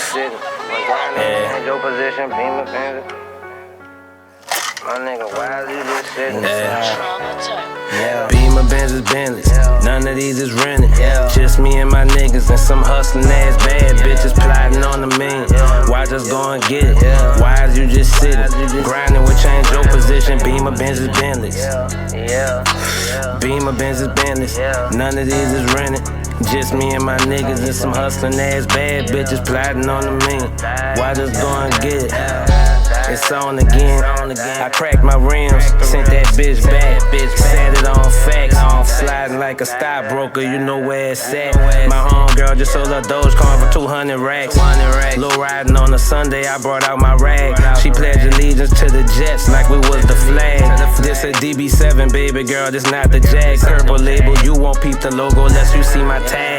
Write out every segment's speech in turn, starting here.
sitting. My grind change your position, be my fans. My nigga, why is you just sitting? Beamer, Benz is Bentleys, none of these is rented. Just me and my niggas and some hustling ass bad bitches plotting on the million. Why just go and get it? Why is you just sitting? Grinding will change your position. Beamer, Benz is Bentleys. Beamer, Benz is Bentleys, none of these is rented. Just me and my niggas and some hustling ass bad bitches plotting on the million. Why just go and get it? It's on again. I cracked my rims, sent that bitch back, set it on facts. Sliding like a stockbroker, you know where it's at. My homegirl just sold her Dogecoin for 200 racks. Low riding on a Sunday, I brought out my rag. She pledged allegiance to the Jets like we was the flag. This a DB7, baby girl, this not the Jag. Purple label, you won't peep the logo unless you see my tag.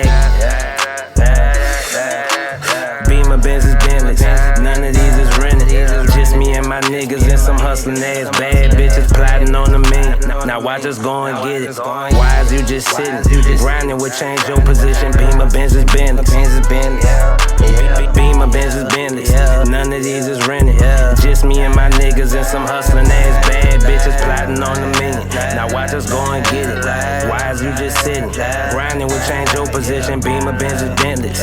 Beamer, Benz is Bentleys, none of these is rented. Just me and my niggas and some hustling ass bad bitches plotting on the million. Now why just go and get it? Why is you just sitting? Grinding will change your position. Beamer, Benz is Bentleys. Beamer, Benz is Bentleys, none of these is rented. Just me and my niggas and some hustling ass bad bitches plotting on the million. Now why just go and get it? Why is you just sitting? Grinding will change your position. Beamer, Benz is Bentleys.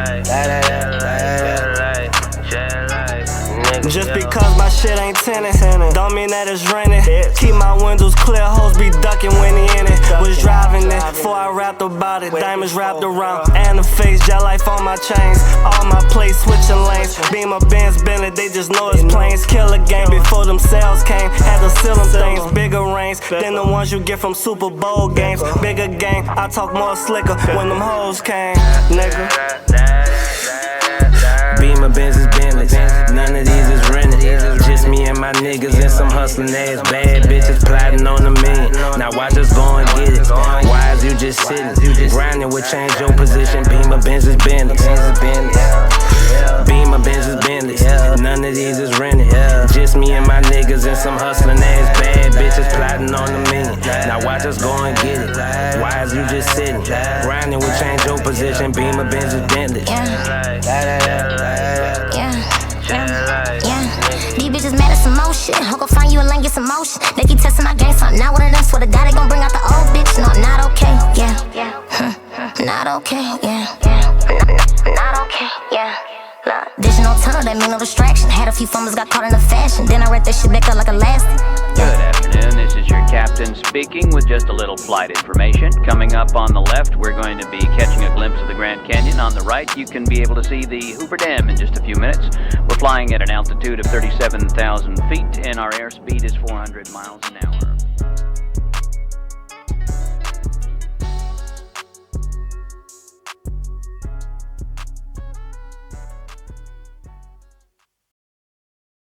Just because my shit ain't tinted, don't mean that it's rented. Keep my windows clear, hoes be ducking when he in it. Was driving it, before I rapped about it. Diamonds wrapped around, and the face, jet life on my chains. All my plates switching lanes. Beamer, Benz, Bentleys, they just know it's planes. Killer game before them sales came. Had to seal them things, bigger range than the ones you get from Super Bowl games. Bigger game, I talk more slicker when them hoes came, nigga. Beamer, Benz is Bentleys, none of these is rented. Just me and my niggas and some hustling ass bad bitches plotting on the million. Now why just go and get it? Why is you just sitting? Grinding will change your position. Beamer, Benz is Bentleys. Beamer, Benz is Bentleys, none of these is rented. Just me and my niggas and some hustling ass bad bitches plotting on the million. Now why just go and get it? Why is you just sitting? Grinding will change your position. Beamer, Benz is Bentleys. These bitches mad at some more shit. I'll go find you and lane, get some motion. They keep testing my game, so I'm not one of them. Swear to God, they gon' bring out the old bitch. No, not okay, not okay, not okay, Vision on tunnel, that mean no distraction. Had a few fumbles, got caught in the fashion. Then I read that shit back up like elastic. Good afternoon, this is your captain speaking with just a little flight information. Coming up on the left, we're going to be catching a glimpse of the Grand Canyon. On the right, you can be able to see the Hoover Dam in just a few minutes. We're flying at an altitude of 37,000 feet and our airspeed is 400 miles an hour.